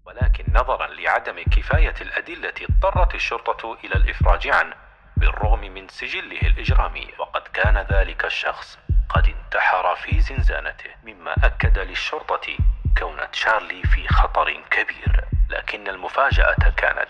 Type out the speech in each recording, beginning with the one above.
ولكن نظرا لعدم كفاية الأدلة اضطرت الشرطة إلى الإفراج عنه بالرغم من سجله الإجرامي، وقد كان ذلك الشخص قد انتحر في زنزانته، مما أكد للشرطة كون تشارلي في خطر كبير. لكن المفاجأة كانت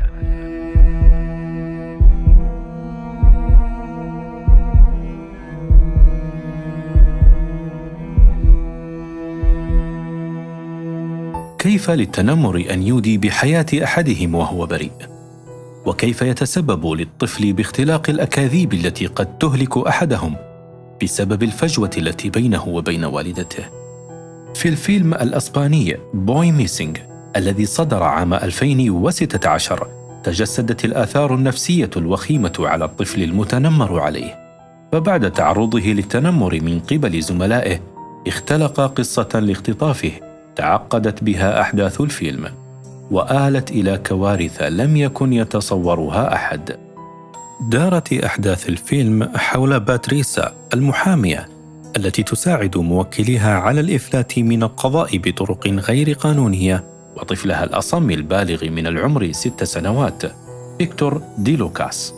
كيف للتنمر أن يودي بحياة أحدهم وهو بريء؟ وكيف يتسبب للطفل باختلاق الأكاذيب التي قد تهلك أحدهم بسبب الفجوة التي بينه وبين والدته؟ في الفيلم الأسباني بوي ميسينغ الذي صدر عام 2016 تجسدت الآثار النفسية الوخيمة على الطفل المتنمر عليه، فبعد تعرضه للتنمر من قبل زملائه اختلق قصة لاختطافه تعقدت بها أحداث الفيلم، وآلت إلى كوارث لم يكن يتصورها أحد. دارت أحداث الفيلم حول باتريسا المحامية التي تساعد موكليها على الإفلات من القضاء بطرق غير قانونية، وطفلها الأصم البالغ من العمر 6 سنوات فيكتور دي لوكاس.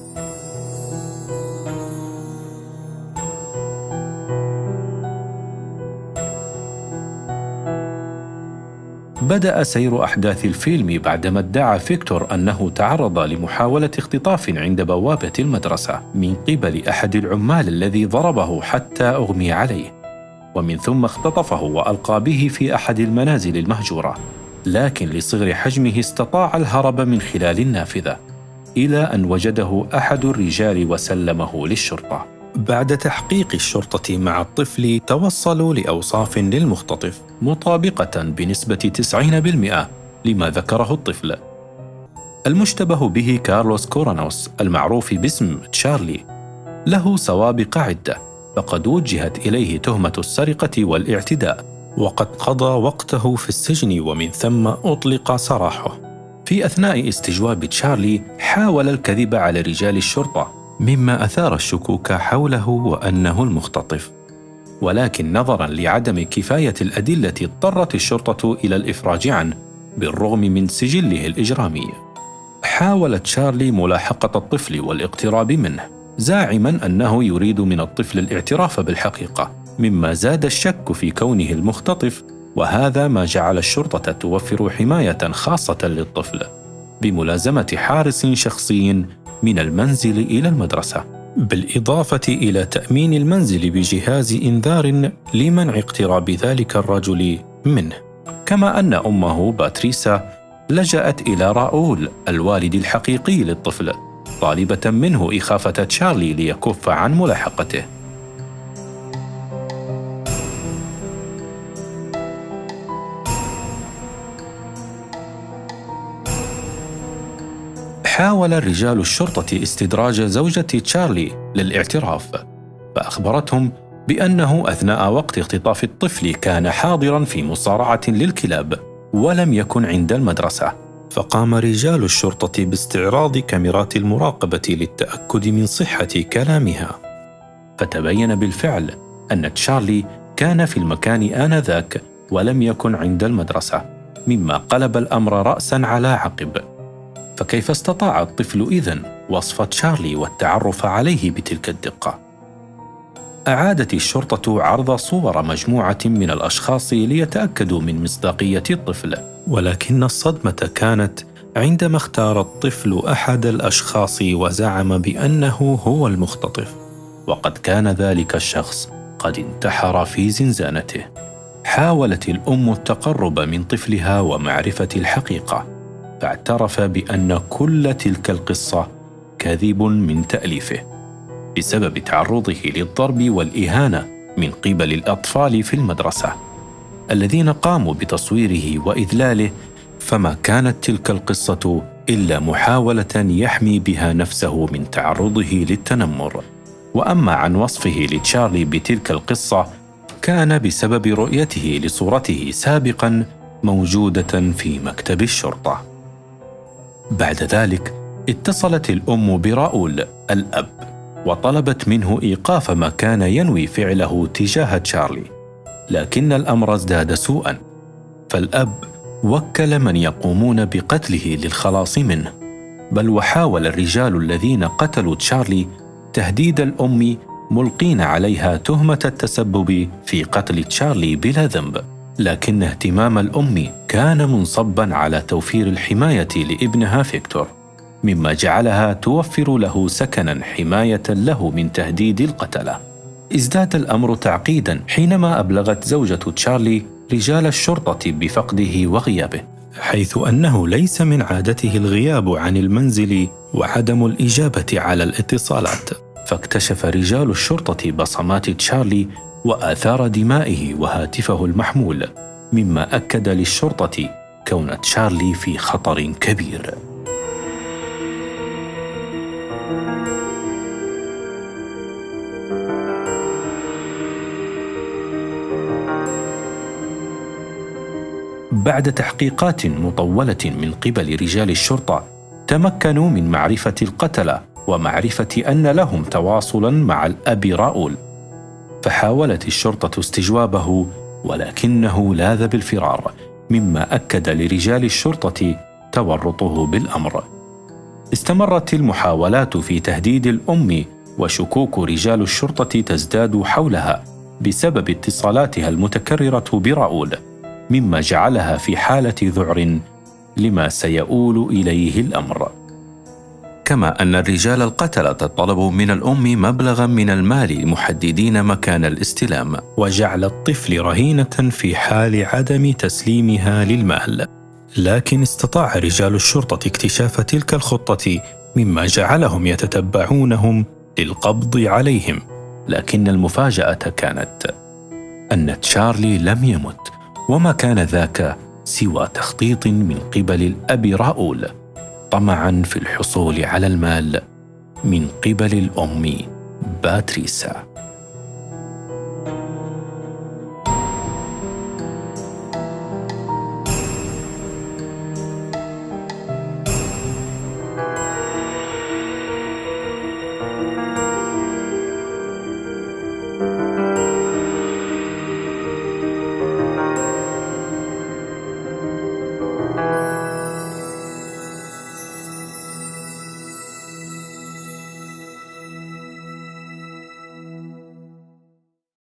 بدأ سير أحداث الفيلم بعدما ادعى فيكتور أنه تعرض لمحاولة اختطاف عند بوابة المدرسة من قبل أحد العمال الذي ضربه حتى أغمي عليه، ومن ثم اختطفه وألقى به في أحد المنازل المهجورة، لكن لصغر حجمه استطاع الهرب من خلال النافذة إلى أن وجده أحد الرجال وسلمه للشرطة. بعد تحقيق الشرطة مع الطفل توصلوا لأوصاف للمختطف مطابقة بنسبة 90% لما ذكره الطفل. المشتبه به كارلوس كورانوس المعروف باسم تشارلي له سوابق عدة، فقد وجهت إليه تهمة السرقة والاعتداء، وقد قضى وقته في السجن ومن ثم أطلق سراحه. في أثناء استجواب تشارلي حاول الكذب على رجال الشرطة مما أثار الشكوك حوله وأنه المختطف، ولكن نظراً لعدم كفاية الأدلة اضطرت الشرطة إلى الإفراج عنه بالرغم من سجله الإجرامي. حاول تشارلي ملاحقة الطفل والاقتراب منه زاعماً أنه يريد من الطفل الاعتراف بالحقيقة، مما زاد الشك في كونه المختطف، وهذا ما جعل الشرطة توفر حماية خاصة للطفل بملازمة حارس شخصي من المنزل إلى المدرسة، بالإضافة إلى تأمين المنزل بجهاز إنذار لمنع اقتراب ذلك الرجل منه. كما أن أمه باتريسا لجأت إلى راؤول الوالد الحقيقي للطفل طالبة منه إخافة تشارلي ليكف عن ملاحقته. حاول رجال الشرطة استدراج زوجة تشارلي للاعتراف، فأخبرتهم بأنه أثناء وقت اختطاف الطفل كان حاضراً في مصارعة للكلاب ولم يكن عند المدرسة، فقام رجال الشرطة باستعراض كاميرات المراقبة للتأكد من صحة كلامها، فتبين بالفعل أن تشارلي كان في المكان آنذاك ولم يكن عند المدرسة، مما قلب الأمر رأساً على عقب. فكيف استطاع الطفل إذن وصف تشارلي والتعرف عليه بتلك الدقة؟ أعادت الشرطة عرض صور مجموعة من الأشخاص ليتأكدوا من مصداقية الطفل، ولكن الصدمة كانت عندما اختار الطفل أحد الأشخاص وزعم بأنه هو المختطف، وقد كان ذلك الشخص قد انتحر في زنزانته. حاولت الأم التقرب من طفلها ومعرفة الحقيقة، فاعترف بأن كل تلك القصة كذب من تأليفه بسبب تعرضه للضرب والإهانة من قبل الأطفال في المدرسة الذين قاموا بتصويره وإذلاله، فما كانت تلك القصة إلا محاولة يحمي بها نفسه من تعرضه للتنمر. وأما عن وصفه لتشارلي بتلك القصة كان بسبب رؤيته لصورته سابقاً موجودة في مكتب الشرطة. بعد ذلك اتصلت الأم براؤول الأب وطلبت منه إيقاف ما كان ينوي فعله تجاه تشارلي، لكن الأمر ازداد سوءاً، فالأب وكل من يقومون بقتله للخلاص منه، بل وحاول الرجال الذين قتلوا تشارلي تهديد الأم، ملقين عليها تهمة التسبب في قتل تشارلي بلا ذنب. لكن اهتمام الأم كان منصباً على توفير الحماية لابنها فيكتور، مما جعلها توفر له سكناً حماية له من تهديد القتلة. ازداد الأمر تعقيداً حينما أبلغت زوجة تشارلي رجال الشرطة بفقده وغيابه، حيث أنه ليس من عادته الغياب عن المنزل وعدم الإجابة على الاتصالات. فاكتشف رجال الشرطة بصمات تشارلي وآثار دمائه وهاتفه المحمول، مما أكد للشرطة كون تشارلي في خطر كبير. بعد تحقيقات مطولة من قبل رجال الشرطة، تمكنوا من معرفة القتلة ومعرفة أن لهم تواصلاً مع الأب راؤول، فحاولت الشرطة استجوابه ولكنه لاذ بالفرار، مما أكد لرجال الشرطة تورطه بالأمر. استمرت المحاولات في تهديد الأم، وشكوك رجال الشرطة تزداد حولها بسبب اتصالاتها المتكررة براؤول، مما جعلها في حالة ذعر لما سيؤول إليه الأمر. كما أن الرجال القتلة طلبوا من الأم مبلغاً من المال محددين مكان الاستلام، وجعل الطفل رهينة في حال عدم تسليمها للمال. لكن استطاع رجال الشرطة اكتشاف تلك الخطة، مما جعلهم يتتبعونهم للقبض عليهم. لكن المفاجأة كانت أن تشارلي لم يمت، وما كان ذاك سوى تخطيط من قبل الأب راؤول طمعاً في الحصول على المال من قبل الأم باتريسا.